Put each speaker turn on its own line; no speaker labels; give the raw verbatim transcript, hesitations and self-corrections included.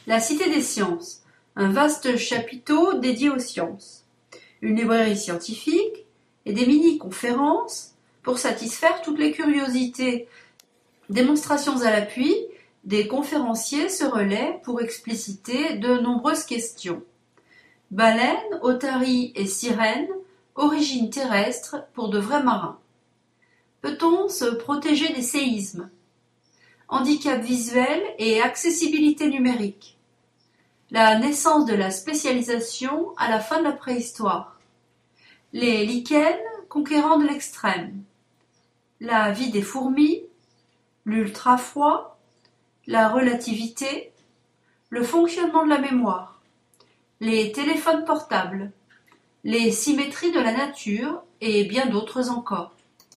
La Cité des sciences, un vaste chapiteau dédié aux sciences, une librairie scientifique et des mini-conférences pour satisfaire toutes les curiosités. Démonstrations à l'appui, des conférenciers se relaient pour expliciter de nombreuses questions. Baleines, otaries et sirènes, origine terrestre pour de vrais marins. Peut-on se protéger des séismes? Handicap visuel et accessibilité numérique. La naissance de la spécialisation à la fin de la préhistoire. Les lichens conquérants de l'extrême. La vie des fourmis. L'ultra-froid. La relativité. Le fonctionnement de la mémoire. Les téléphones portables. Les symétries de la nature et bien d'autres encore.